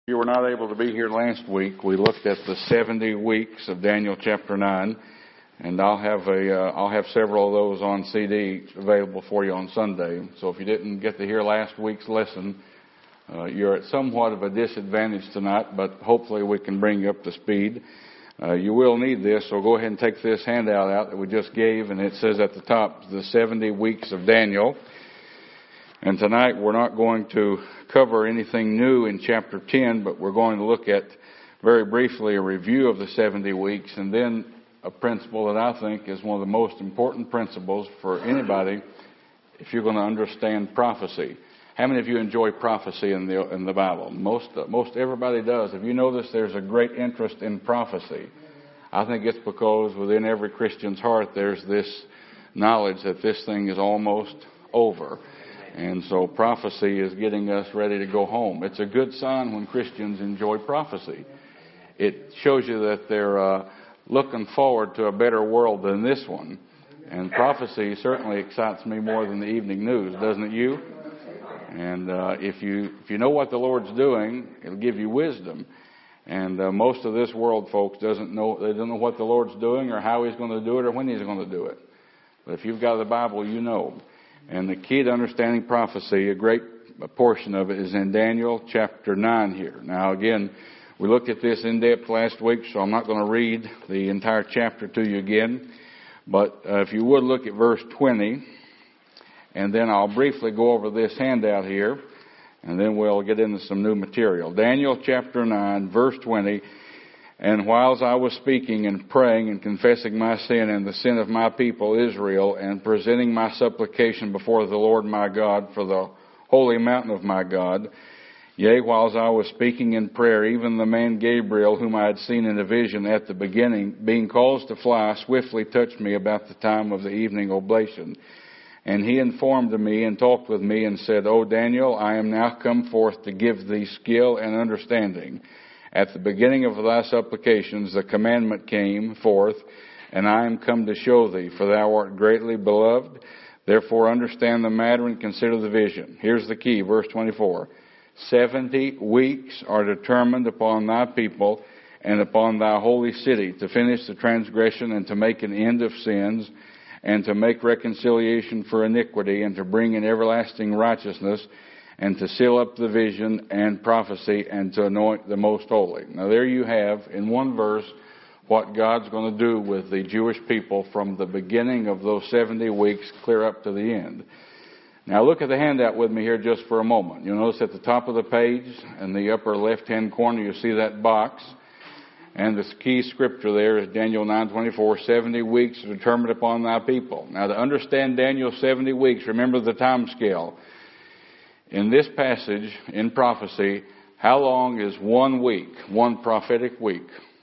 You were not able to be here last week. We looked at the 70 weeks of Daniel chapter 9, and I'll have several of those on CD available for you on Sunday. So if you didn't get to hear last week's lesson, you're at somewhat of a disadvantage tonight, but hopefully we can bring you up to speed. You will need this, so go ahead and take this handout out that we just gave, and it says at the top, the 70 weeks of Daniel. And tonight we're not going to cover anything new in chapter 10, but we're going to look at very briefly a review of the 70 weeks and then a principle that I think is one of the most important principles for anybody if you're going to understand prophecy. How many of you enjoy prophecy in the Bible? Most everybody does. If you notice, there's a great interest in prophecy. I think it's because within every Christian's heart there's this knowledge that this thing is almost over. And so prophecy is getting us ready to go home. It's a good sign when Christians enjoy prophecy. It shows you that they're looking forward to a better world than this one. And prophecy certainly excites me more than the evening news, doesn't it you? And if you know what the Lord's doing, it'll give you wisdom. And most of this world, folks, they don't know what the Lord's doing or how He's going to do it or when He's going to do it. But if you've got the Bible, you know. And the key to understanding prophecy, a great portion of it is in Daniel chapter 9 here. Now again, we looked at this in depth last week, so I'm not going to read the entire chapter to you again. But if you would look at verse 20, and then I'll briefly go over this handout here, and then we'll get into some new material. Daniel chapter 9, verse 20. And whiles I was speaking and praying and confessing my sin and the sin of my people Israel, and presenting my supplication before the Lord my God for the holy mountain of my God, yea, whiles I was speaking in prayer, even the man Gabriel, whom I had seen in a vision at the beginning, being caused to fly, swiftly touched me about the time of the evening oblation. And he informed me and talked with me and said, O Daniel, I am now come forth to give thee skill and understanding. At the beginning of thy supplications the commandment came forth, and I am come to show thee, for thou art greatly beloved. Therefore understand the matter and consider the vision. Here's the key, verse 24. 70 weeks are determined upon thy people and upon thy holy city, to finish the transgression and to make an end of sins, and to make reconciliation for iniquity, and to bring in everlasting righteousness, and to seal up the vision and prophecy, and to anoint the most holy. Now there you have, in one verse, what God's going to do with the Jewish people from the beginning of those 70 weeks clear up to the end. Now look at the handout with me here just for a moment. You'll notice at the top of the page, in the upper left-hand corner, you see that box. And the key scripture there is Daniel 9:24, 70 weeks determined upon thy people. Now to understand Daniel's 70 weeks, remember the time scale. In this passage, in prophecy, how long is 1 week, one prophetic week?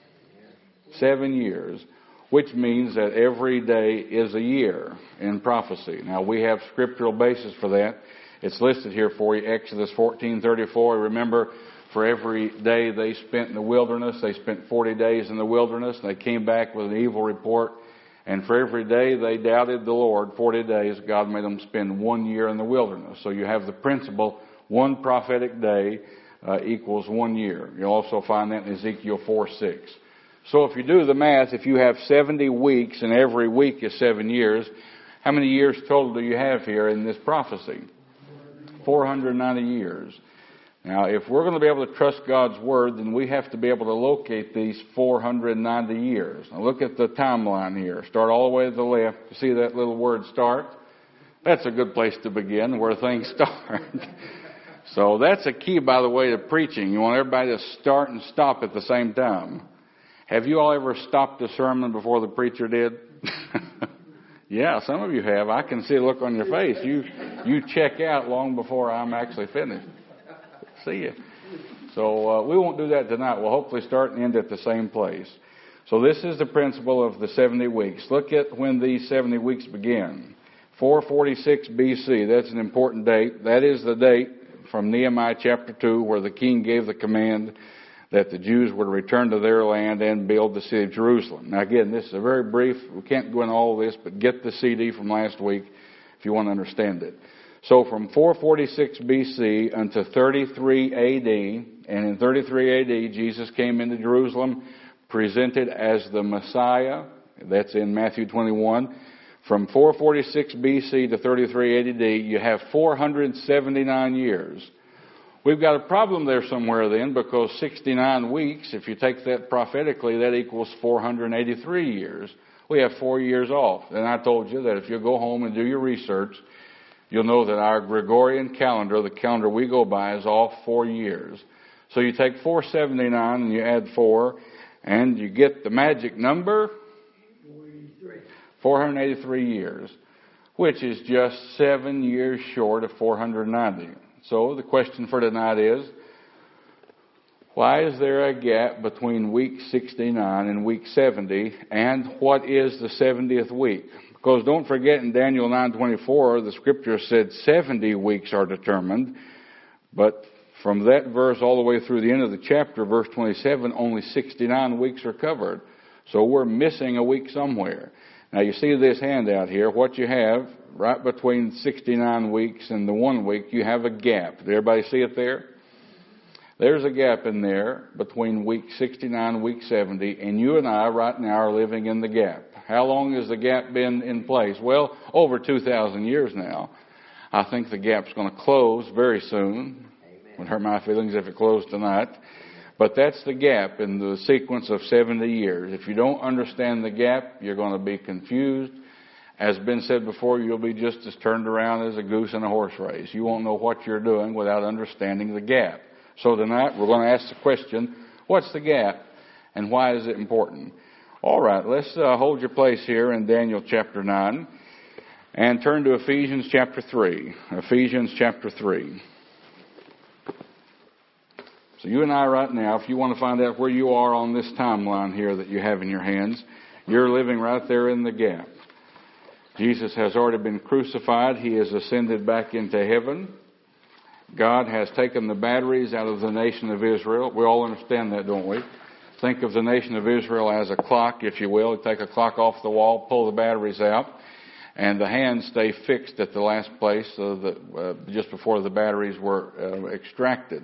7 years, which means that every day is a year in prophecy. Now, we have scriptural basis for that. It's listed here for you, Exodus 14:34. Remember, for every day they spent in the wilderness, they spent 40 days in the wilderness, and they came back with an evil report. And for every day they doubted the Lord, 40 days, God made them spend 1 year in the wilderness. So you have the principle, one prophetic day equals 1 year. You'll also find that in Ezekiel 4:6. So if you do the math, if you have 70 weeks and every week is 7 years, how many years total do you have here in this prophecy? 490 years. Now, if we're going to be able to trust God's Word, then we have to be able to locate these 490 years. Now, look at the timeline here. Start all the way to the left. You see that little word start? That's a good place to begin, where things start. So that's a key, by the way, to preaching. You want everybody to start and stop at the same time. Have you all ever stopped a sermon before the preacher did? Yeah, some of you have. I can see a look on your face. You check out long before I'm actually finished. See you. So we won't do that tonight. We'll hopefully start and end at the same place. So this is the principle of the 70 weeks. Look at when these 70 weeks begin. 446 BC. That's an important date. That is the date from Nehemiah chapter 2 where the king gave the command that the Jews would return to their land and build the city of Jerusalem. Now again, this is a very brief. We can't go into all of this, but get the CD from last week if you want to understand it. So from 446 BC unto 33 AD, and in 33 AD, Jesus came into Jerusalem, presented as the Messiah. That's in Matthew 21. From 446 BC to 33 AD, you have 479 years. We've got a problem there somewhere then, because 69 weeks, if you take that prophetically, that equals 483 years. We have 4 years off. And I told you that if you go home and do your research, you'll know that our Gregorian calendar, the calendar we go by, is off 4 years. So you take 479 and you add 4, and you get the magic number, 483 years, which is just 7 years short of 490. So the question for tonight is, why is there a gap between week 69 and week 70, and what is the 70th week? Because don't forget, in Daniel 9:24, the scripture said 70 weeks are determined, but from that verse all the way through the end of the chapter, verse 27, only 69 weeks are covered. So we're missing a week somewhere. Now you see this handout here. What you have right between 69 weeks and the 1 week, you have a gap. Did everybody see it there? There's a gap in there between week 69 and week 70, and you and I right now are living in the gap. How long has the gap been in place? Well, over 2,000 years now. I think the gap's going to close very soon. Would hurt my feelings if it closed tonight. But that's the gap in the sequence of 70 years. If you don't understand the gap, you're going to be confused. As been said before, you'll be just as turned around as a goose in a horse race. You won't know what you're doing without understanding the gap. So tonight we're going to ask the question, what's the gap and why is it important? All right, let's hold your place here in Daniel chapter 9 and turn to Ephesians chapter 3. Ephesians chapter 3. So you and I right now, if you want to find out where you are on this timeline here that you have in your hands, you're living right there in the gap. Jesus has already been crucified. He has ascended back into heaven. God has taken the batteries out of the nation of Israel. We all understand that, don't we? Think of the nation of Israel as a clock, if you will. You take a clock off the wall, pull the batteries out, and the hands stay fixed at the last place just before the batteries were extracted.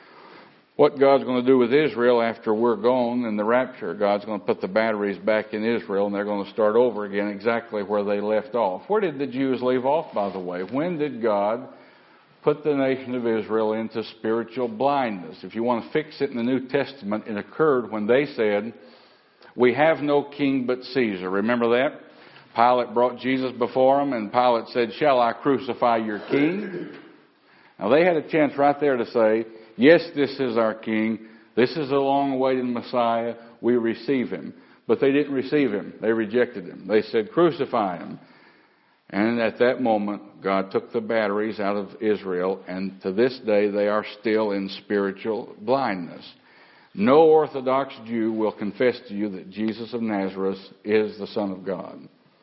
What God's going to do with Israel after we're gone in the rapture, God's going to put the batteries back in Israel, and they're going to start over again exactly where they left off. Where did the Jews leave off, by the way? When did God put the nation of Israel into spiritual blindness? If you want to fix it in the New Testament, it occurred when they said, "We have no king but Caesar." Remember that? Pilate brought Jesus before him, and Pilate said, "Shall I crucify your king?" Now they had a chance right there to say, "Yes, this is our king. This is the long-awaited Messiah. We receive him." But they didn't receive him. They rejected him. They said, "Crucify him." And at that moment, God took the batteries out of Israel, and to this day, they are still in spiritual blindness. No Orthodox Jew will confess to you that Jesus of Nazareth is the Son of God.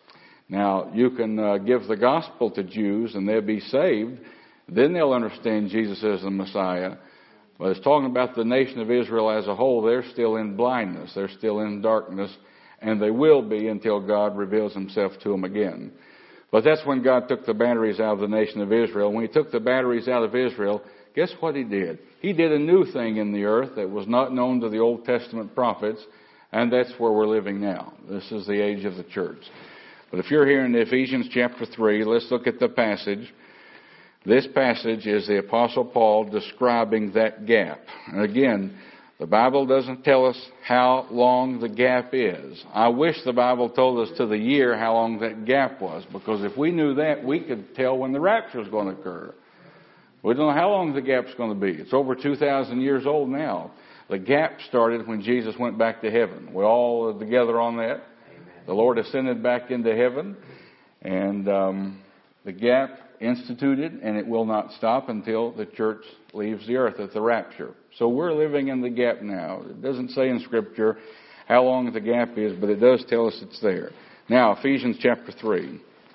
Now, you can give the gospel to Jews, and they'll be saved. Then they'll understand Jesus as the Messiah. But it's talking about the nation of Israel as a whole. They're still in blindness. They're still in darkness. And they will be until God reveals himself to them again. But that's when God took the batteries out of the nation of Israel. When he took the batteries out of Israel, guess what he did? He did a new thing in the earth that was not known to the Old Testament prophets. And that's where we're living now. This is the age of the church. But if you're here in Ephesians chapter 3, let's look at the passage. This passage is the Apostle Paul describing that gap. And again, the Bible doesn't tell us how long the gap is. I wish the Bible told us to the year how long that gap was, because if we knew that, we could tell when the rapture is going to occur. We don't know how long the gap's going to be. It's over 2,000 years old now. The gap started when Jesus went back to heaven. We all are together on that. Amen. The Lord ascended back into heaven, and the gap instituted, and it will not stop until the church leaves the earth at the rapture. So we're living in the gap now. It doesn't say in Scripture how long the gap is, but it does tell us it's there. Now, Ephesians chapter 3.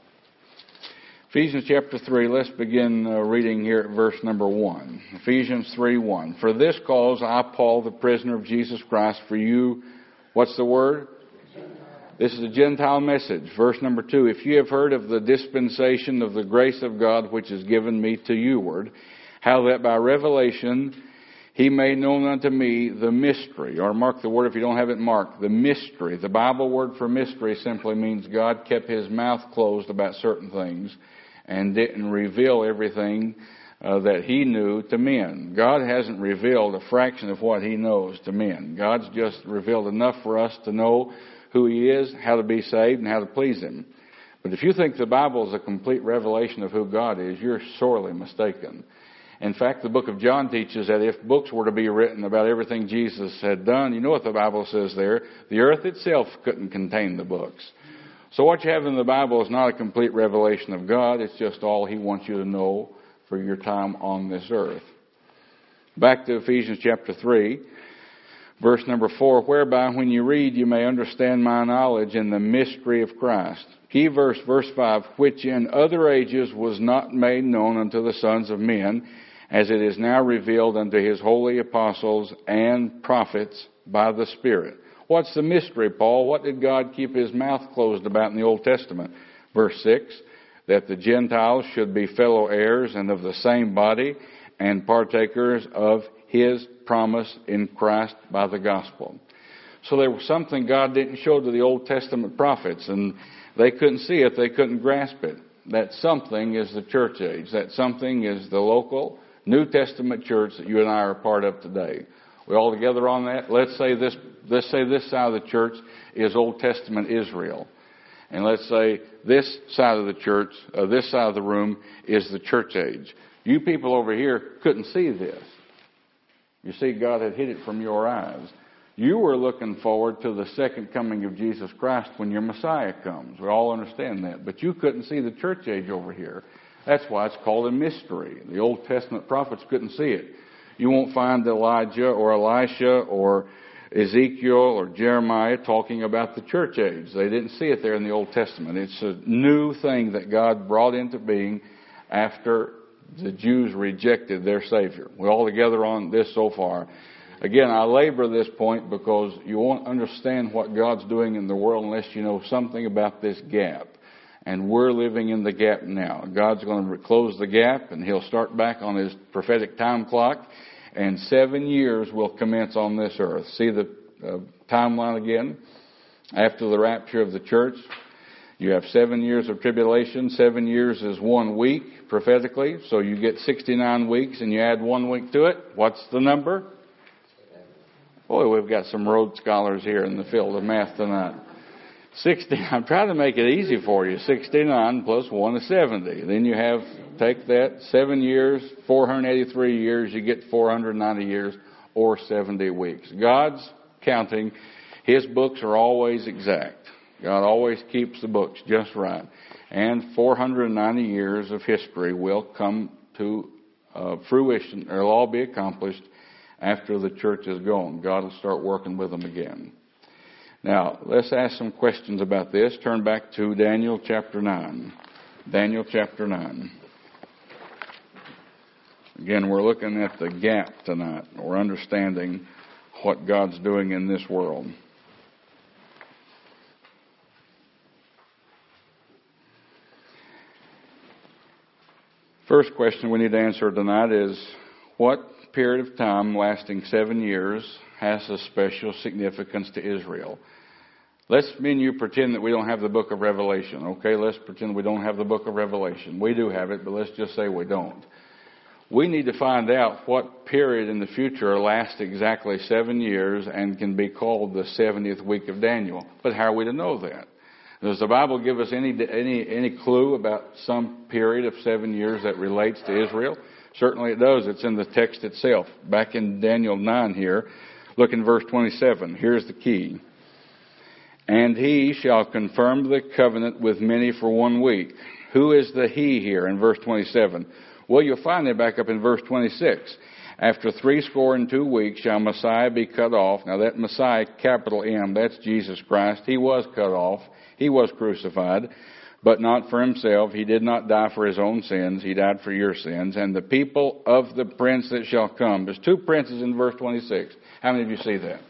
Ephesians chapter 3, let's begin reading here at verse number 1. Ephesians 3:1. "For this cause I, Paul, the prisoner of Jesus Christ, for you," what's the word? This is a Gentile message. Verse number 2, if you have heard of the dispensation of the grace of God which is given me to youward, how that by revelation he made known unto me the mystery, or mark the word if you don't have it marked, the mystery. The Bible word for mystery simply means God kept his mouth closed about certain things and didn't reveal everything that he knew to men. God hasn't revealed a fraction of what he knows to men. God's just revealed enough for us to know who he is, how to be saved, and how to please him. But if you think the Bible is a complete revelation of who God is, you're sorely mistaken. In fact, the book of John teaches that if books were to be written about everything Jesus had done, you know what the Bible says there? The earth itself couldn't contain the books. So what you have in the Bible is not a complete revelation of God. It's just all he wants you to know for your time on this earth. Back to Ephesians chapter 3, verse number 4, whereby when you read you may understand my knowledge in the mystery of Christ. Key verse, verse 5, which in other ages was not made known unto the sons of men, as it is now revealed unto his holy apostles and prophets by the Spirit. What's the mystery, Paul? What did God keep his mouth closed about in the Old Testament? Verse 6, that the Gentiles should be fellow heirs and of the same body and partakers of his promise in Christ by the gospel. So there was something God didn't show to the Old Testament prophets, and they couldn't see it, they couldn't grasp it. That something is the church age. That something is the local New Testament church that you and I are a part of today. We all together on that? Let's say this side of the church is Old Testament Israel. And let's say this side of the church, this side of the room is the church age. You people over here couldn't see this. You see, God had hid it from your eyes. You were looking forward to the second coming of Jesus Christ when your Messiah comes. We all understand that. But you couldn't see the church age over here. That's why it's called a mystery. The Old Testament prophets couldn't see it. You won't find Elijah or Elisha or Ezekiel or Jeremiah talking about the church age. They didn't see it there in the Old Testament. It's a new thing that God brought into being after the Jews rejected their Savior. We're all together on this so far. Again, I labor this point because you won't understand what God's doing in the world unless you know something about this gap. And we're living in the gap now. God's going to close the gap, and he'll start back on his prophetic time clock, and 7 years will commence on this earth. See the timeline again? After the rapture of the church, you have 7 years of tribulation. 7 years is 1 week prophetically, so you get 69 weeks, and you add 1 week to it. What's the number? Boy, we've got some Rhodes scholars here in the field of math tonight. 60. I'm trying to make it easy for you. 69 plus 1 is 70. Then you have, take that, 7 years, 483 years, you get 490 years or 70 weeks. God's counting. His books are always exact. God always keeps the books just right. And 490 years of history will come to fruition, or it'll all be accomplished after the church is gone. God will start working with them again. Now, let's ask some questions about this. Turn back to Daniel chapter 9. Daniel chapter 9. Again, we're looking at the gap tonight. We're understanding what God's doing in this world. First question we need to answer tonight is, what period of time lasting 7 years has a special significance to Israel? Let's me and you pretend that we don't have the book of Revelation. Okay, let's pretend we don't have the book of Revelation. We do have it, but let's just say we don't. We need to find out what period in the future lasts exactly 7 years and can be called the 70th week of Daniel. But how are we to know that? Does the Bible give us any clue about some period of 7 years that relates to Israel? Certainly it does. It's in the text itself. Back in Daniel 9 here, look in verse 27. Here's the key. And he shall confirm the covenant with many for 1 week. Who is the he here in verse 27? Well, you'll find it back up in verse 26. After 62 weeks shall Messiah be cut off. Now that Messiah, capital M, that's Jesus Christ. He was cut off. He was crucified, but not for himself. He did not die for his own sins. He died for your sins. And the people of the prince that shall come. There's 2 princes in verse 26. How many of you see that?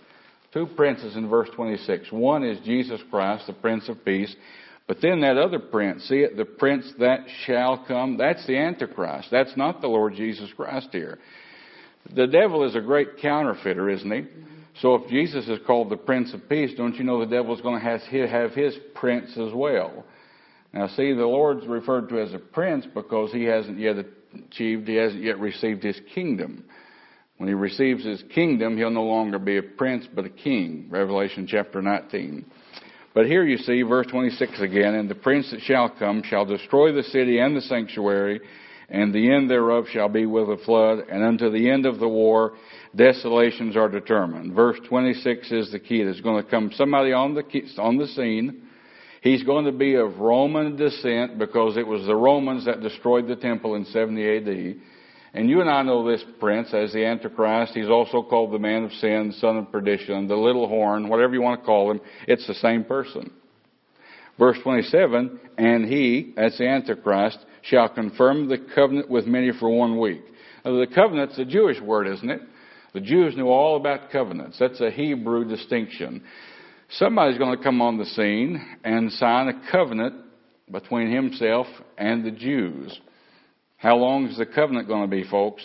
Two princes in verse 26. One is Jesus Christ, the Prince of Peace. But then that other prince, see it, the prince that shall come, that's the Antichrist. That's not the Lord Jesus Christ here. The devil is a great counterfeiter, isn't he? So if Jesus is called the Prince of Peace, don't you know the devil is going to have his prince as well? Now see, the Lord's referred to as a prince because he hasn't yet received his kingdom. When he receives his kingdom, he'll no longer be a prince but a king. Revelation chapter 19. But here you see verse 26 again. And the prince that shall come shall destroy the city and the sanctuary, and the end thereof shall be with a flood, and unto the end of the war desolations are determined. Verse 26 is the key. There's going to come somebody on the scene. He's going to be of Roman descent because it was the Romans that destroyed the temple in 70 A.D. And you and I know this prince as the Antichrist. He's also called the man of sin, son of perdition, the little horn, whatever you want to call him. It's the same person. Verse 27, and he, that's the Antichrist, shall confirm the covenant with many for 1 week. Now, the covenant's a Jewish word, isn't it? The Jews knew all about covenants. That's a Hebrew distinction. Somebody's going to come on the scene and sign a covenant between himself and the Jews. How long is the covenant going to be, folks?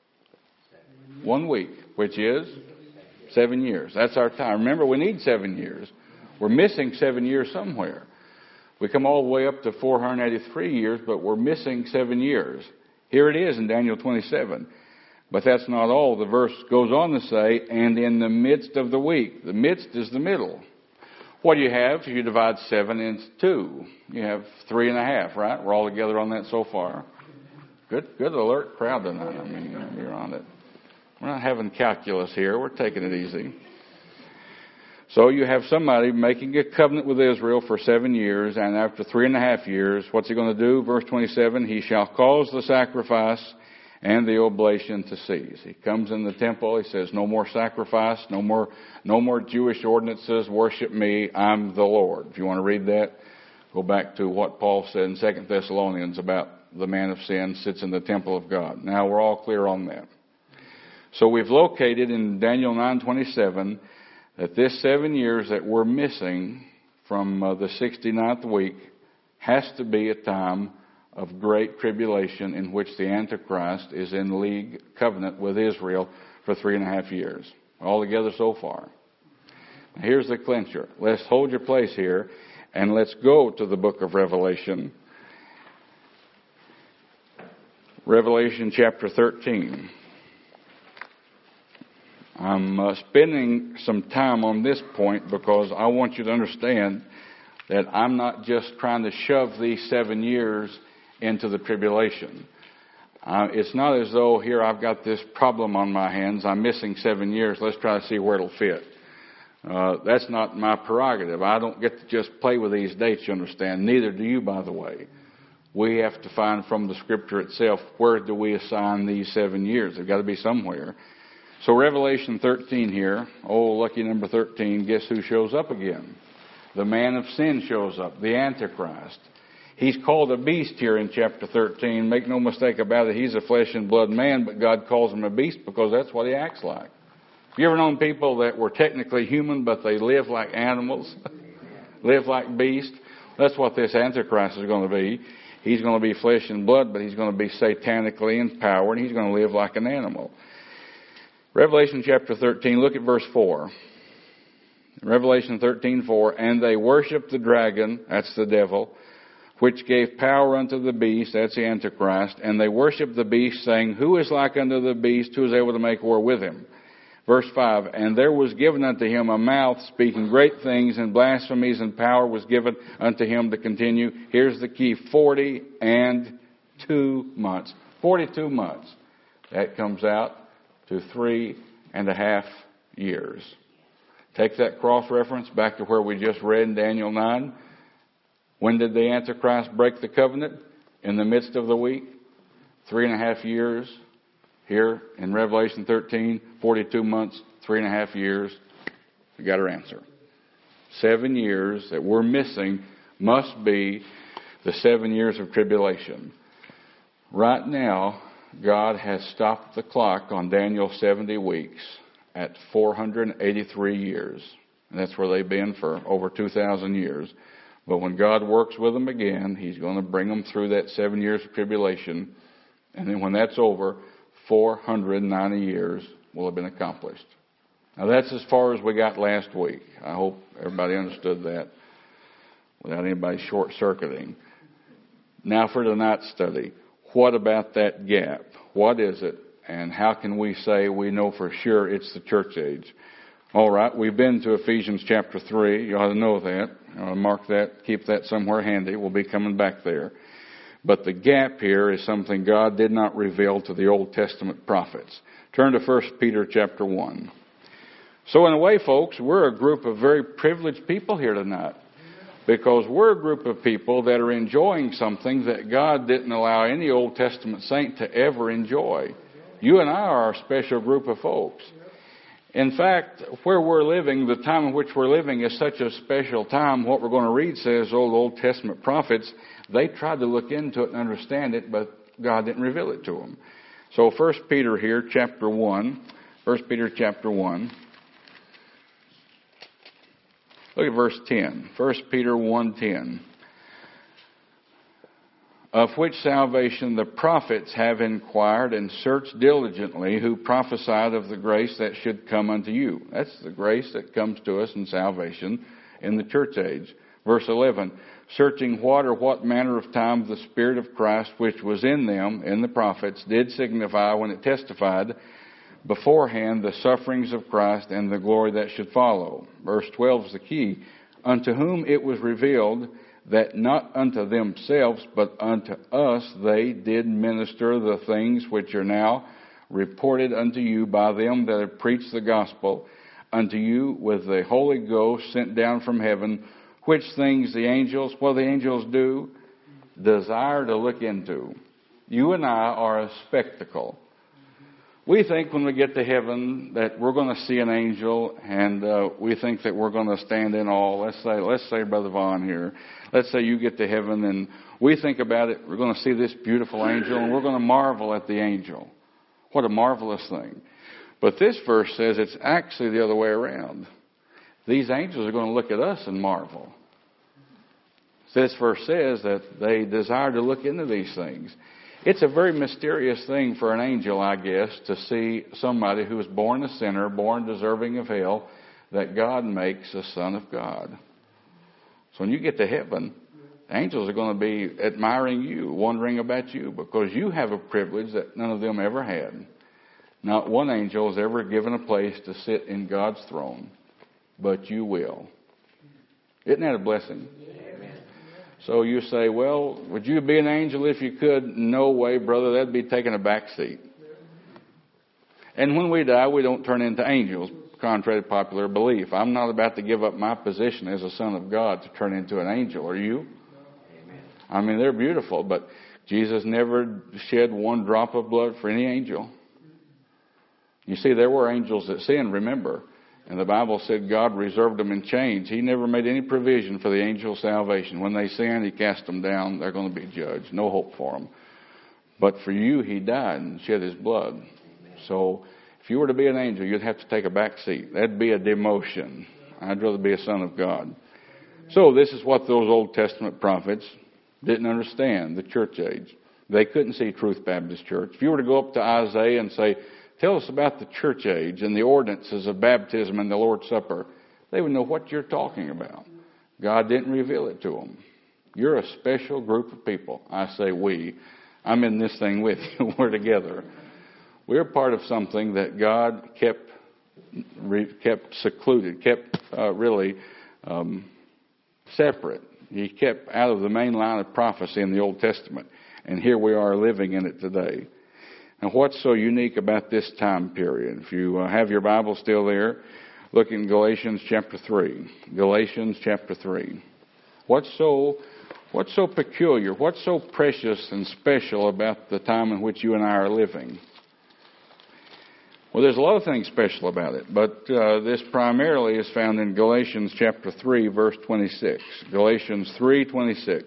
1 week, which is 7 years. That's our time. Remember, we need 7 years. We're missing 7 years somewhere. We come all the way up to 483 years, but we're missing 7 years. Here it is in Daniel 27. But that's not all. The verse goes on to say, and in the midst of the week. The midst is the middle. What do you have if you divide 7 into 2? You have 3.5, right? We're all together on that so far. Good alert crowd tonight. I mean, you're on it. We're not having calculus here. We're taking it easy. So you have somebody making a covenant with Israel for 7 years, and after 3.5 years, what's he going to do? Verse 27, he shall cause the sacrifice and the oblation to cease. He comes in the temple. He says, no more sacrifice, no more Jewish ordinances. Worship me. I'm the Lord. If you want to read that, go back to what Paul said in 2 Thessalonians about the man of sin sits in the temple of God. Now we're all clear on that. So we've located in Daniel 9:27 that this 7 years that we're missing from the 69th week has to be a time of great tribulation in which the Antichrist is in league covenant with Israel for 3.5 years. All together so far. Here's the clincher. Let's hold your place here and let's go to the book of Revelation. Revelation chapter 13. I'm spending some time on this point because I want you to understand that I'm not just trying to shove these 7 years into the tribulation. It's not as though here I've got this problem on my hands. I'm missing 7 years. Let's try to see where it'll fit. That's not my prerogative. I don't get to just play with these dates, you understand. Neither do you, by the way. We have to find from the Scripture itself, where do we assign these 7 years? They've got to be somewhere. So Revelation 13 here, lucky number 13, guess who shows up again? The man of sin shows up, the Antichrist. He's called a beast here in chapter 13. Make no mistake about it, he's a flesh and blood man, but God calls him a beast because that's what he acts like. Have you ever known people that were technically human, but they live like animals? Live like beasts? That's what this Antichrist is going to be. He's going to be flesh and blood, but he's going to be satanically empowered, and he's going to live like an animal. Revelation chapter 13, look at verse 4. Revelation 13:4, and they worshiped the dragon, that's the devil, which gave power unto the beast, that's the Antichrist, and they worshiped the beast, saying, who is like unto the beast, who is able to make war with him? Verse 5, and there was given unto him a mouth speaking great things, and blasphemies, and power was given unto him to continue. Here's the key, 42 months. 42 months. That comes out to 3.5 years. Take that cross-reference back to where we just read in Daniel 9. When did the Antichrist break the covenant? In the midst of the week. 3.5 years. Here in Revelation 13, 42 months, 3.5 years. We got our answer. 7 years that we're missing must be the 7 years of tribulation. Right now, God has stopped the clock on Daniel's 70 weeks, at 483 years. And that's where they've been for over 2,000 years. But when God works with them again, He's going to bring them through that 7 years of tribulation. And then when that's over, 490 years will have been accomplished. Now that's as far as we got last week. I hope everybody understood that without anybody short-circuiting. Now for tonight's study. What about that gap? What is it? And how can we say we know for sure it's the church age? All right, we've been to Ephesians chapter 3. You ought to know that. Mark that. Keep that somewhere handy. We'll be coming back there. But the gap here is something God did not reveal to the Old Testament prophets. Turn to 1 Peter chapter 1. So in a way, folks, we're a group of very privileged people here tonight. Because we're a group of people that are enjoying something that God didn't allow any Old Testament saint to ever enjoy. You and I are a special group of folks. In fact, where we're living, the time in which we're living is such a special time. What we're going to read says Old Testament prophets, they tried to look into it and understand it, but God didn't reveal it to them. So 1 Peter here, chapter 1. 1 Peter chapter 1. Look at verse 10. 1 Peter 1:10. Of which salvation the prophets have inquired and searched diligently, who prophesied of the grace that should come unto you. That's the grace that comes to us in salvation in the church age. Verse 11. Searching what manner of time the Spirit of Christ which was in them, in the prophets, did signify when it testified beforehand the sufferings of Christ and the glory that should follow. Verse 12 is the key. Unto whom it was revealed that not unto themselves, but unto us they did minister the things which are now reported unto you by them that have preached the gospel unto you with the Holy Ghost sent down from heaven, which things the angels, what the angels do, desire to look into. You and I are a spectacle. We think when we get to heaven that we're going to see an angel, and we think that we're going to stand in awe. Let's say Brother Vaughn here. Let's say you get to heaven, and we think about it. We're going to see this beautiful angel, and we're going to marvel at the angel. What a marvelous thing. But this verse says it's actually the other way around. These angels are going to look at us and marvel. This verse says that they desire to look into these things. It's a very mysterious thing for an angel, I guess, to see somebody who was born a sinner, born deserving of hell, that God makes a son of God. So when you get to heaven, angels are going to be admiring you, wondering about you, because you have a privilege that none of them ever had. Not one angel is ever given a place to sit in God's throne, but you will. Isn't that a blessing? So you say, well, would you be an angel if you could? No way, brother. That'd be taking a back seat. And when we die, we don't turn into angels, contrary to popular belief. I'm not about to give up my position as a son of God to turn into an angel. Are you? Amen. I mean, they're beautiful, but Jesus never shed one drop of blood for any angel. You see, there were angels that sinned, remember. And the Bible said God reserved them in chains. He never made any provision for the angel's salvation. When they sinned, He cast them down. They're going to be judged. No hope for them. But for you, He died and shed His blood. Amen. So if you were to be an angel, you'd have to take a back seat. That'd be a demotion. I'd rather be a son of God. So this is what those Old Testament prophets didn't understand, the church age. They couldn't see Truth Baptist Church. If you were to go up to Isaiah and say, tell us about the church age and the ordinances of baptism and the Lord's Supper, they would know what you're talking about. God didn't reveal it to them. You're a special group of people. I say we. I'm in this thing with you. We're together. We're part of something that God kept secluded, kept separate. He kept out of the main line of prophecy in the Old Testament. And here we are living in it today. Now, what's so unique about this time period? If you have your Bible still there, look in Galatians chapter 3. Galatians chapter 3. What's so peculiar? What's so precious and special about the time in which you and I are living? Well, there's a lot of things special about it, but this primarily is found in Galatians chapter 3, verse 26. Galatians 3:26.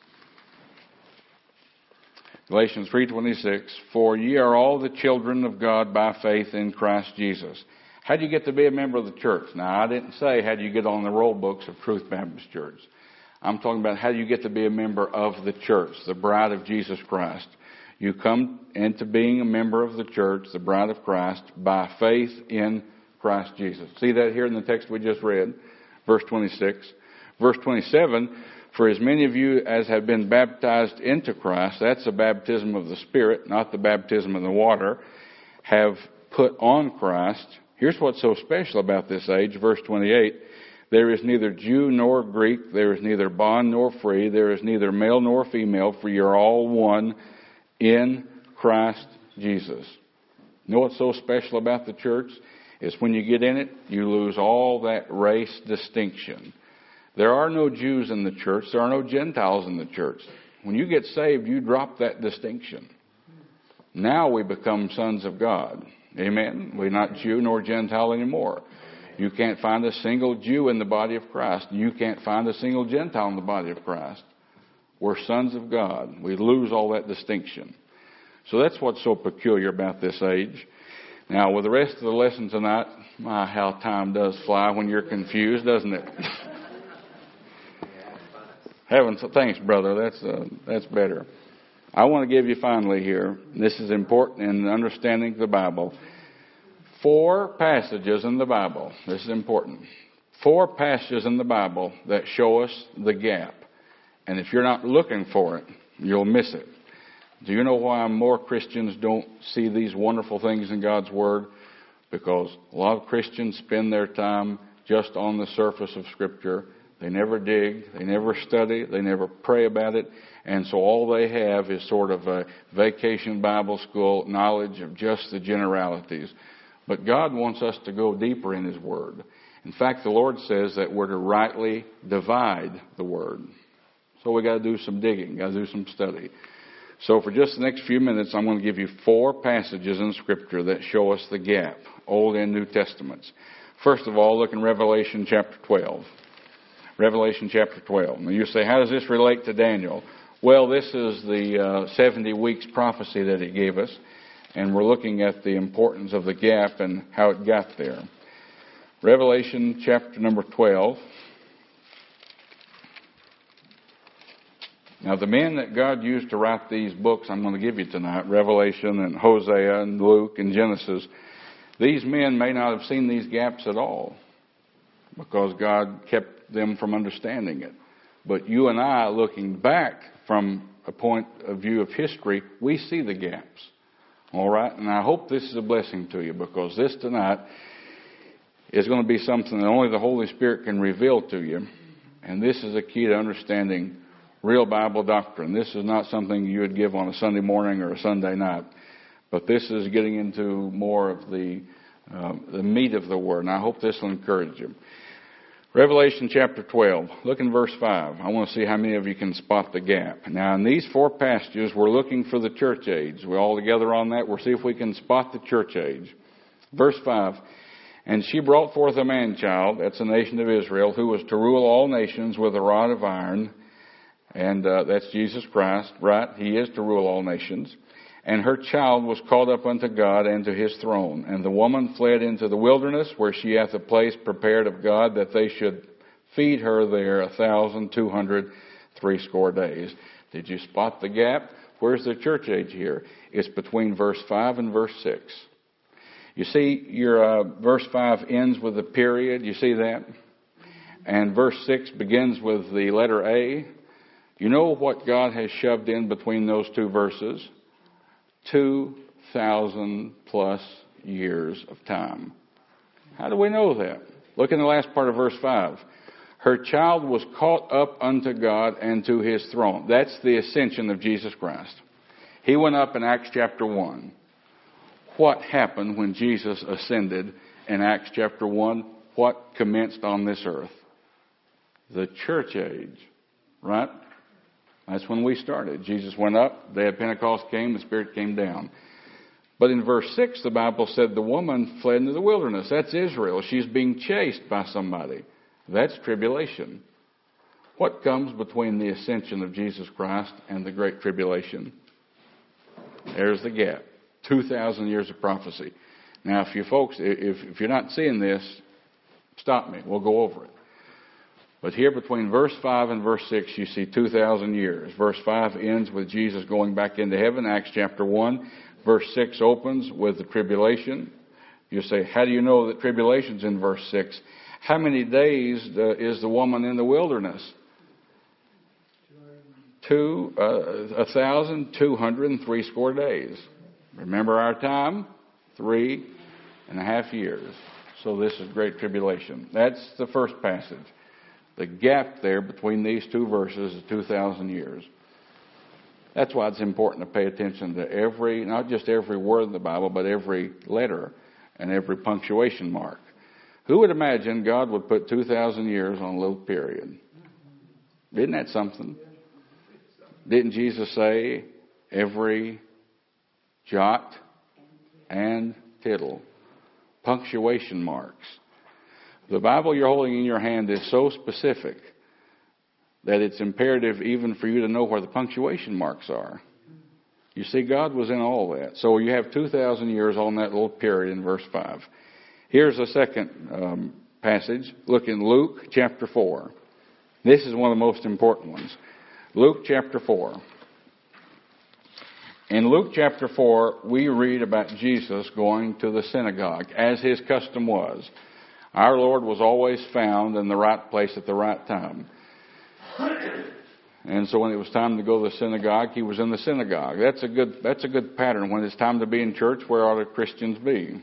Galatians 3:26, for ye are all the children of God by faith in Christ Jesus. How do you get to be a member of the church? Now, I didn't say how do you get on the roll books of Truth Baptist Church. I'm talking about how do you get to be a member of the church, the bride of Jesus Christ. You come into being a member of the church, the bride of Christ, by faith in Christ Jesus. See that here in the text we just read, verse 26. Verse 27, for as many of you as have been baptized into Christ, that's the baptism of the Spirit, not the baptism of the water, have put on Christ. Here's what's so special about this age, verse 28. There is neither Jew nor Greek, there is neither bond nor free, there is neither male nor female, for you're all one in Christ Jesus. You know what's so special about the church? Is when you get in it, you lose all that race distinction. There are no Jews in the church, there are no Gentiles in the church. When you get saved, you drop that distinction. Now we become sons of God. Amen? We're not Jew nor Gentile anymore. You can't find a single Jew in the body of Christ. You can't find a single Gentile in the body of Christ. We're sons of God. We lose all that distinction. So that's what's so peculiar about this age. Now, with the rest of the lesson tonight, my, how time does fly when you're confused, doesn't it? Thanks, brother. That's better. I want to give you finally here, this is important in understanding the Bible, 4 passages in the Bible. This is important. 4 passages in the Bible that show us the gap. And if you're not looking for it, you'll miss it. Do you know why more Christians don't see these wonderful things in God's Word? Because a lot of Christians spend their time just on the surface of Scripture. They never dig, they never study, they never pray about it. And so all they have is sort of a vacation Bible school knowledge of just the generalities. But God wants us to go deeper in His Word. In fact, the Lord says that we're to rightly divide the Word. So we got to do some digging, got to do some study. So for just the next few minutes, I'm going to give you 4 passages in Scripture that show us the gap, Old and New Testaments. First of all, look in Revelation chapter 12. Revelation chapter 12. Now you say, how does this relate to Daniel? Well, this is the 70 weeks prophecy that he gave us. And we're looking at the importance of the gap and how it got there. Revelation chapter number 12. Now, the men that God used to write these books I'm going to give you tonight, Revelation and Hosea and Luke and Genesis, these men may not have seen these gaps at all because God kept them from understanding it. But you and I, looking back from a point of view of history, we see the gaps. All right? And I hope this is a blessing to you because this tonight is going to be something that only the Holy Spirit can reveal to you. And this is a key to understanding real Bible doctrine. This is not something you would give on a Sunday morning or a Sunday night. But this is getting into more of the meat of the Word. And I hope this will encourage you. Revelation chapter 12. Look in verse 5. I want to see how many of you can spot the gap. Now, in these 4 passages, we're looking for the church age. We're all together on that. We'll see if we can spot the church age. Verse 5. And she brought forth a man-child, that's the nation of Israel, who was to rule all nations with a rod of iron. And that's Jesus Christ, right? He is to rule all nations. And her child was caught up unto God and to His throne. And the woman fled into the wilderness, where she hath a place prepared of God, that they should feed her there 1,260 days. Did you spot the gap? Where's the church age here? It's between verse 5 and verse 6. You see, your verse 5 ends with a period. You see that? And verse 6 begins with the letter A. You know what God has shoved in between those 2 verses? 2,000 plus years of time. How do we know that? Look in the last part of verse 5. Her child was caught up unto God and to His throne. That's the ascension of Jesus Christ. He went up in Acts chapter 1. What happened when Jesus ascended in Acts chapter 1? What commenced on this earth? The church age, right? That's when we started. Jesus went up, the day of Pentecost came, the Spirit came down. But in verse 6, the Bible said the woman fled into the wilderness. That's Israel. She's being chased by somebody. That's tribulation. What comes between the ascension of Jesus Christ and the great tribulation? There's the gap. 2,000 years of prophecy. Now, if you folks, if you're not seeing this, stop me. We'll go over it. But here between verse 5 and verse 6, you see 2,000 years. Verse 5 ends with Jesus going back into heaven, Acts chapter 1. Verse 6 opens with the tribulation. You say, how do you know that tribulation's in verse 6? How many days is the woman in the wilderness? 1,260 days. Remember our time? 3.5 years. So this is great tribulation. That's the first passage. The gap there between these two verses is 2,000 years. That's why it's important to pay attention to every, not just every word of the Bible, but every letter and every punctuation mark. Who would imagine God would put 2,000 years on a little period? Isn't that something? Didn't Jesus say every jot and tittle? Punctuation marks. The Bible you're holding in your hand is so specific that it's imperative even for you to know where the punctuation marks are. You see, God was in all that. So you have 2,000 years on that little period in verse 5. Here's a second passage. Look in Luke chapter 4. This is one of the most important ones. Luke chapter 4. In Luke chapter 4, we read about Jesus going to the synagogue, as his custom was. Our Lord was always found in the right place at the right time. And so when it was time to go to the synagogue, he was in the synagogue. That's a good pattern. When it's time to be in church, where ought the Christians be?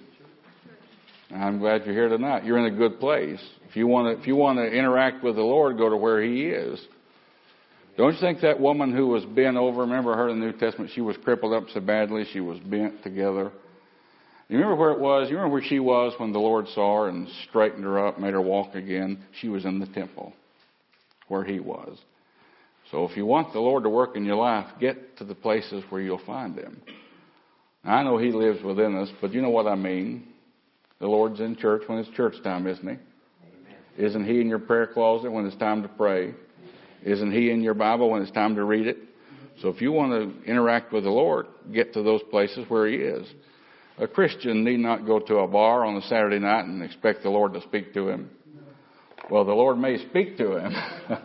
I'm glad you're here tonight. You're in a good place. If you want to interact with the Lord, go to where he is. Don't you think that woman who was bent over, remember her in the New Testament, she was crippled up so badly she was bent together? You remember where it was? You remember where she was when the Lord saw her and straightened her up, made her walk again? She was in the temple where he was. So if you want the Lord to work in your life, get to the places where you'll find him. Now, I know he lives within us, but you know what I mean. The Lord's in church when it's church time, isn't he? Amen. Isn't he in your prayer closet when it's time to pray? Isn't he in your Bible when it's time to read it? So if you want to interact with the Lord, get to those places where he is. A Christian need not go to a bar on a Saturday night and expect the Lord to speak to him. Well, the Lord may speak to him,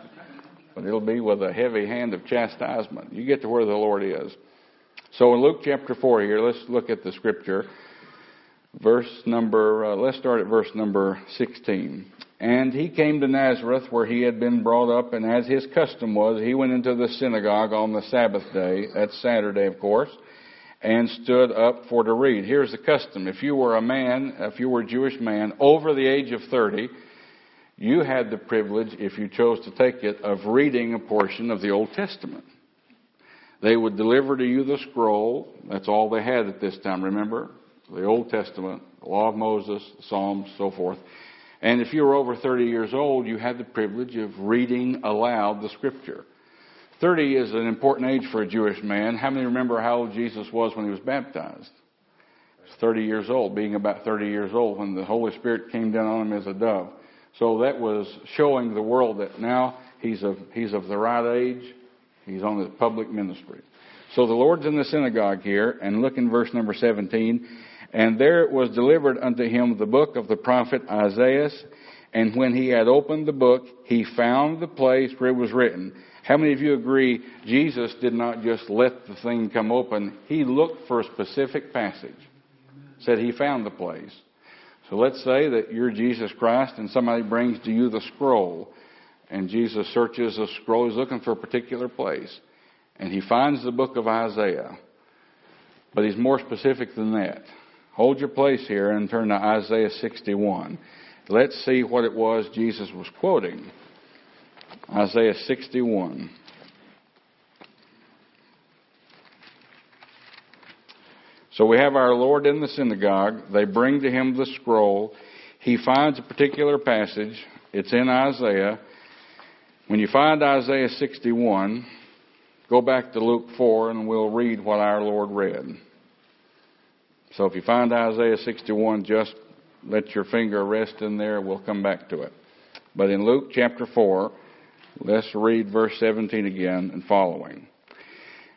but it'll be with a heavy hand of chastisement. You get to where the Lord is. So in Luke chapter 4 here, let's look at the scripture. Let's start at verse number 16. And he came to Nazareth, where he had been brought up, and as his custom was, he went into the synagogue on the Sabbath day, that's Saturday, of course, and stood up for to read. Here's the custom. If you were a Jewish man over the age of 30, you had the privilege, if you chose to take it, of reading a portion of the Old Testament. They would deliver to you the scroll. That's all they had at this time, remember? The Old Testament, the Law of Moses, the Psalms, so forth. And if you were over 30 years old, you had the privilege of reading aloud the Scripture. 30 is an important age for a Jewish man. How many remember how old Jesus was when he was baptized? He was 30 years old, being about 30 years old when the Holy Spirit came down on him as a dove. So that was showing the world that now he's of the right age. He's on the public ministry. So the Lord's in the synagogue here, and look in verse number 17. And there was delivered unto him the book of the prophet Isaiah. And when he had opened the book, he found the place where it was written. How many of you agree Jesus did not just let the thing come open? He looked for a specific passage. Said he found the place. So let's say that you're Jesus Christ and somebody brings to you the scroll. And Jesus searches the scroll. He's looking for a particular place. And he finds the book of Isaiah. But he's more specific than that. Hold your place here and turn to Isaiah 61. Let's see what it was Jesus was quoting. Isaiah 61. So we have our Lord in the synagogue. They bring to him the scroll. He finds a particular passage. It's in Isaiah. When you find Isaiah 61, go back to Luke 4 and we'll read what our Lord read. So if you find Isaiah 61, just let your finger rest in there. We'll come back to it. But in Luke chapter 4, let's read verse 17 again and following.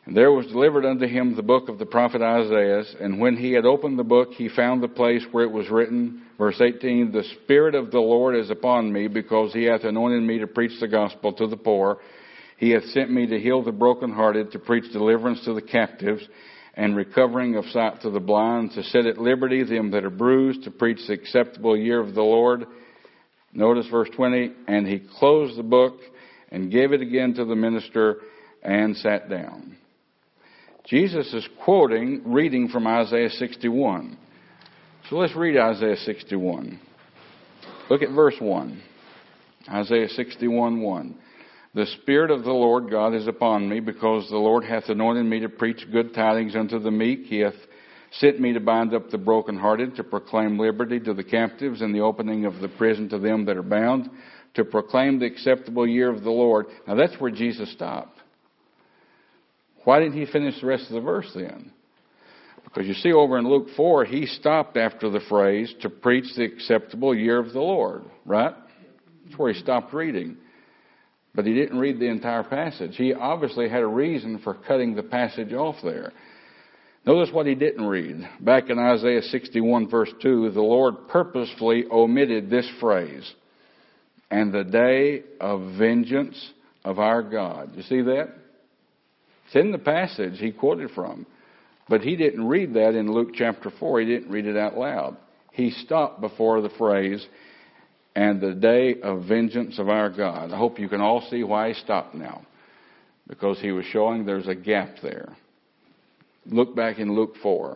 And there was delivered unto him the book of the prophet Isaiah. And when he had opened the book, he found the place where it was written, verse 18, The Spirit of the Lord is upon me, because he hath anointed me to preach the gospel to the poor. He hath sent me to heal the brokenhearted, to preach deliverance to the captives, and recovering of sight to the blind, to set at liberty them that are bruised, to preach the acceptable year of the Lord. Notice verse 20, and he closed the book and gave it again to the minister and sat down. Jesus is reading from Isaiah 61. So let's read Isaiah 61. Look at verse 1. Isaiah 61:1. The Spirit of the Lord God is upon me, because the Lord hath anointed me to preach good tidings unto the meek. He hath sent me to bind up the brokenhearted, to proclaim liberty to the captives, and the opening of the prison to them that are bound, to proclaim the acceptable year of the Lord. Now that's where Jesus stopped. Why didn't he finish the rest of the verse then? Because you see over in Luke 4, he stopped after the phrase, to preach the acceptable year of the Lord, right? That's where he stopped reading. But he didn't read the entire passage. He obviously had a reason for cutting the passage off there. Notice what he didn't read. Back in Isaiah 61 verse 2, the Lord purposefully omitted this phrase, and the day of vengeance of our God. You see that? It's in the passage he quoted from. But he didn't read that in Luke chapter 4. He didn't read it out loud. He stopped before the phrase, and the day of vengeance of our God. I hope you can all see why he stopped now. Because he was showing there's a gap there. Look back in Luke 4.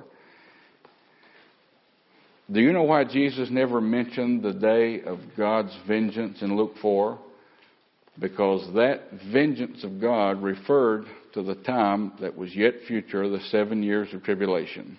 Do you know why Jesus never mentioned the day of God's vengeance in Luke 4? Because that vengeance of God referred to the time that was yet future, the 7 years of tribulation.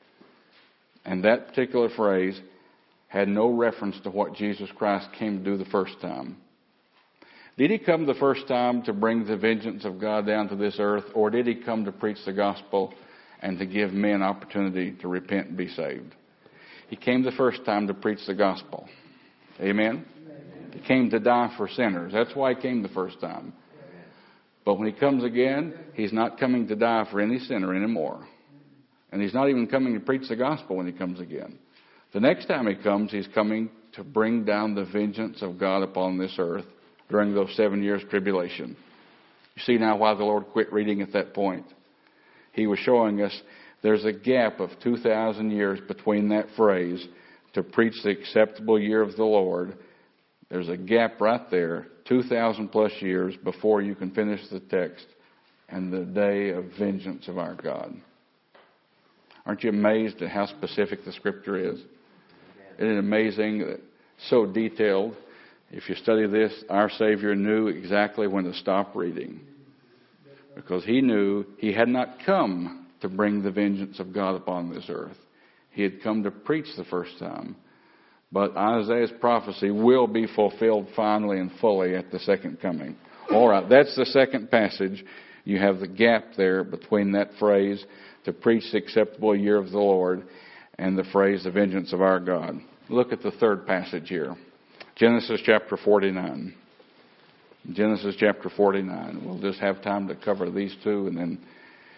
And that particular phrase had no reference to what Jesus Christ came to do the first time. Did he come the first time to bring the vengeance of God down to this earth, or did he come to preach the gospel and to give men opportunity to repent and be saved? He came the first time to preach the gospel. Amen? He came to die for sinners. That's why he came the first time. But when he comes again, he's not coming to die for any sinner anymore. And he's not even coming to preach the gospel when he comes again. The next time he comes, he's coming to bring down the vengeance of God upon this earth during those 7 years tribulation. You see now why the Lord quit reading at that point. He was showing us there's a gap of 2,000 years between that phrase, to preach the acceptable year of the Lord. There's a gap right there, 2,000 plus years before you can finish the text, and the day of vengeance of our God. Aren't you amazed at how specific the Scripture is? Isn't it amazing that so detailed? If you study this, our Savior knew exactly when to stop reading. Because he knew he had not come to bring the vengeance of God upon this earth. He had come to preach the first time. But Isaiah's prophecy will be fulfilled finally and fully at the second coming. All right, that's the second passage. You have the gap there between that phrase, to preach the acceptable year of the Lord, and the phrase, the vengeance of our God. Look at the third passage here. Genesis chapter 49. Genesis chapter 49. We'll just have time to cover these two and then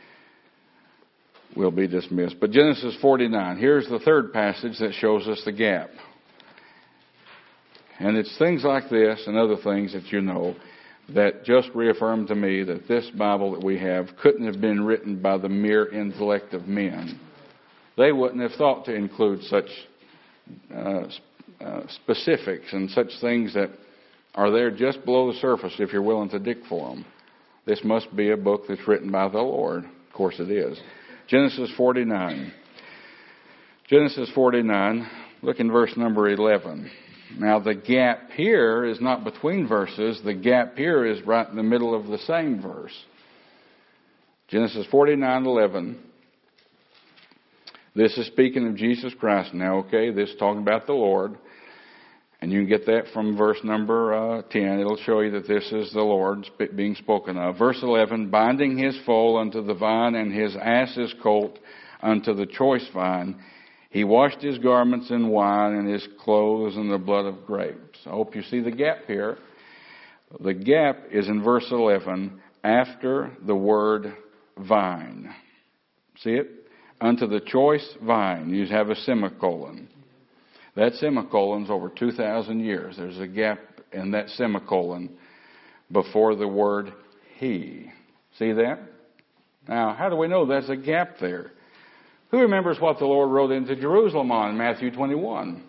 we'll be dismissed. But Genesis 49. Here's the third passage that shows us the gap. And it's things like this and other things that you know that just reaffirm to me that this Bible that we have couldn't have been written by the mere intellect of men. They wouldn't have thought to include such specifics and such things that are there just below the surface if you're willing to dig for them. This must be a book that's written by the Lord. Of course it is. Genesis 49. Genesis 49, look in verse number 11. Now the gap here is not between verses. The gap here is right in the middle of the same verse. Genesis 49:11. This is speaking of Jesus Christ now, okay? This is talking about the Lord. And you can get that from verse number 10. It'll show you that this is the Lord being spoken of. Verse 11, binding his foal unto the vine and his ass's colt unto the choice vine. He washed his garments in wine and his clothes in the blood of grapes. I hope you see the gap here. The gap is in verse 11 after the word vine. See it? Unto the choice vine. You have a semicolon. That semicolon's over 2,000 years. There's a gap in that semicolon before the word he. See that? Now, how do we know there's a gap there? Who remembers what the Lord rode into Jerusalem on in Matthew 21?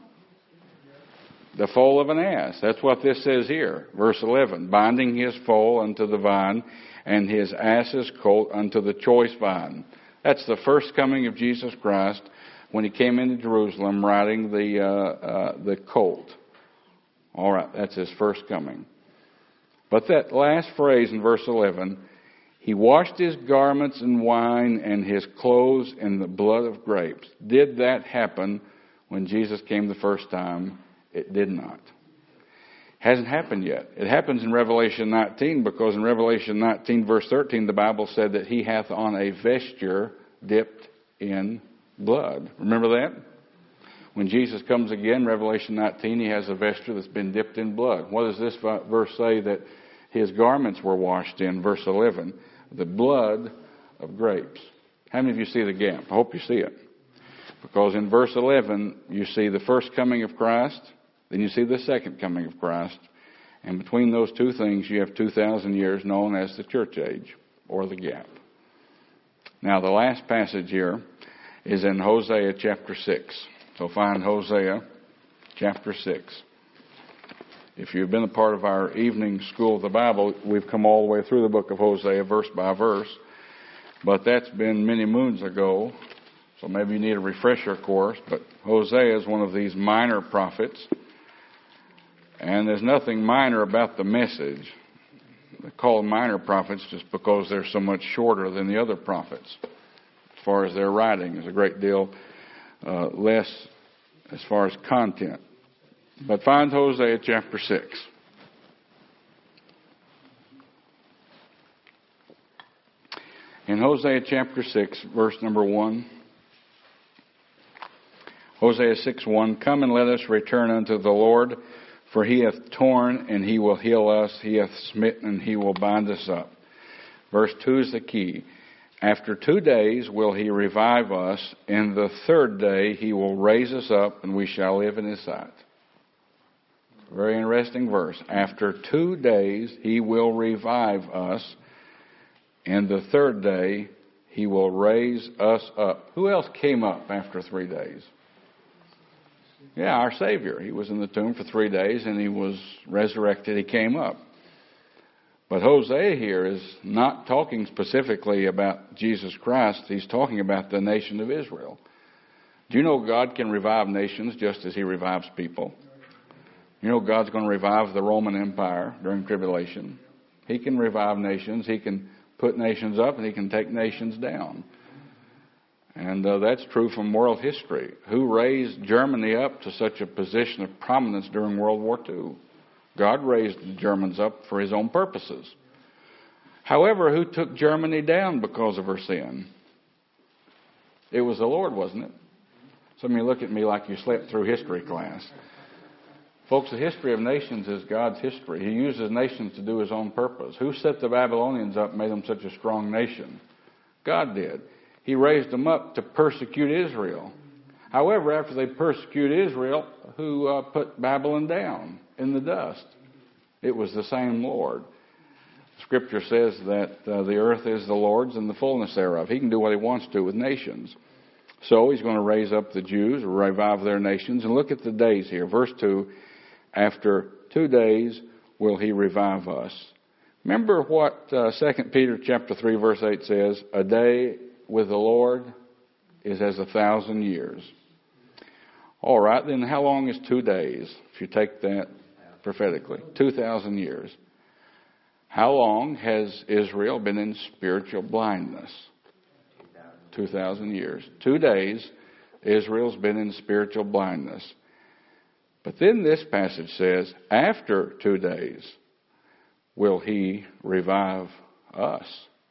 The foal of an ass. That's what this says here. Verse 11. Binding his foal unto the vine, and his ass's colt unto the choice vine. That's the first coming of Jesus Christ when he came into Jerusalem riding the colt. All right, that's his first coming. But that last phrase in verse 11, he washed his garments in wine and his clothes in the blood of grapes. Did that happen when Jesus came the first time? It did not. Hasn't happened yet. It happens in Revelation 19, because in Revelation 19 verse 13 the Bible said that he hath on a vesture dipped in blood. Remember that? When Jesus comes again, Revelation 19, he has a vesture that's been dipped in blood. What does this verse say that his garments were washed in? Verse 11, the blood of grapes. How many of you see the gap? I hope you see it. Because in verse 11, you see the first coming of Christ, then you see the second coming of Christ. And between those two things, you have 2,000 years known as the church age, or the gap. Now, the last passage here is in Hosea chapter 6. So find Hosea chapter 6. If you've been a part of our evening school of the Bible, we've come all the way through the book of Hosea, verse by verse. But that's been many moons ago, so maybe you need a refresher course. But Hosea is one of these minor prophets. And there's nothing minor about the message. They're called minor prophets just because they're so much shorter than the other prophets. As far as their writing, there's a great deal less as far as content. But find Hosea chapter 6. In Hosea chapter 6, verse number 1. Hosea 6:1. Come and let us return unto the Lord, for he hath torn, and he will heal us. He hath smitten, and he will bind us up. Verse 2 is the key. After 2 days will he revive us. In the third day he will raise us up, and we shall live in his sight. Very interesting verse. After 2 days he will revive us. In the third day he will raise us up. Who else came up after 3 days? Yeah, our Savior. He was in the tomb for 3 days and he was resurrected. He came up. But Hosea here is not talking specifically about Jesus Christ. He's talking about the nation of Israel. Do you know God can revive nations just as he revives people? You know God's going to revive the Roman Empire during tribulation. He can revive nations. He can put nations up and he can take nations down. And that's true from world history. Who raised Germany up to such a position of prominence during World War II? God raised the Germans up for his own purposes. However, who took Germany down because of her sin? It was the Lord, wasn't it? Some of you look at me like you slept through history class. Folks, the history of nations is God's history. He uses nations to do his own purpose. Who set the Babylonians up and made them such a strong nation? God did. He raised them up to persecute Israel. However, after they persecuted Israel, who put Babylon down in the dust? It was the same Lord. Scripture says that the earth is the Lord's and the fullness thereof. He can do what he wants to with nations. So he's going to raise up the Jews, revive their nations. And look at the days here. Verse 2, after 2 days will he revive us. Remember what 2 Peter chapter 3 verse 8 says, a day with the Lord is as 1,000 years. All right, then how long is 2 days? If you take that prophetically, 2,000 years. How long has Israel been in spiritual blindness? 2,000 years. 2 days, Israel's been in spiritual blindness. But then this passage says, after 2 days will he revive us.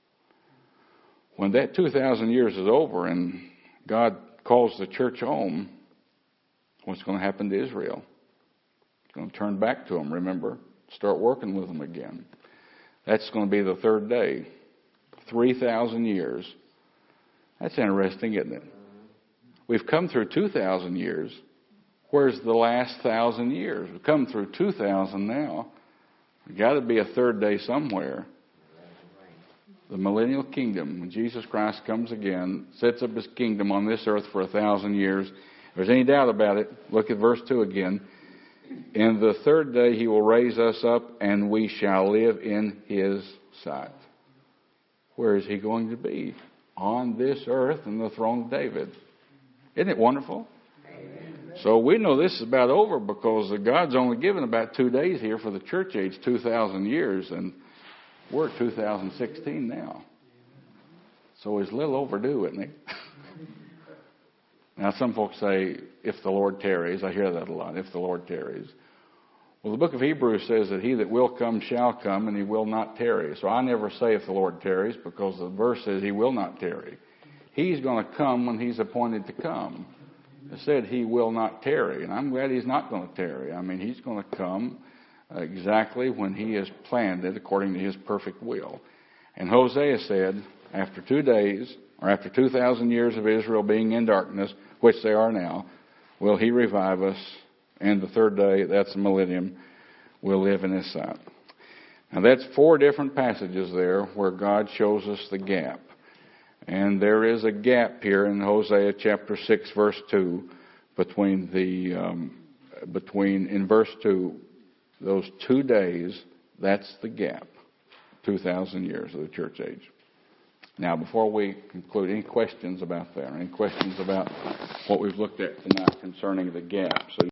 When that 2,000 years is over and God calls the church home, what's going to happen to Israel? It's going to turn back to them, remember? Start working with them again. That's going to be the third day. 3,000 years. That's interesting, isn't it? We've come through 2,000 years. Where's the last 1,000 years? We've come through 2,000 now. There's got to be a third day somewhere. The millennial kingdom, when Jesus Christ comes again, sets up his kingdom on this earth for 1,000 years. If there's any doubt about it, look at verse 2 again. In the third day he will raise us up, and we shall live in his sight. Where is he going to be? On this earth in the throne of David. Isn't it wonderful? Amen. So we know this is about over because God's only given about 2 days here for the church age, 2,000 years, and we're at 2016 now. So he's a little overdue, isn't he? Now, some folks say, if the Lord tarries. I hear that a lot, if the Lord tarries. Well, the book of Hebrews says that he that will come shall come, and he will not tarry. So I never say if the Lord tarries, because the verse says he will not tarry. He's going to come when he's appointed to come. It said he will not tarry, and I'm glad he's not going to tarry. I mean, he's going to come exactly when he has planned it according to his perfect will. And Hosea said, after 2 days, or after 2,000 years of Israel being in darkness, which they are now, will he revive us, and the third day, that's the millennium, we'll live in his sight. Now that's 4 different passages there where God shows us the gap. And there is a gap here in Hosea chapter 6, verse 2, in verse 2, those 2 days, that's the gap, 2,000 years of the church age. Now, before we conclude, any questions about that? Any questions about what we've looked at tonight concerning the gap? So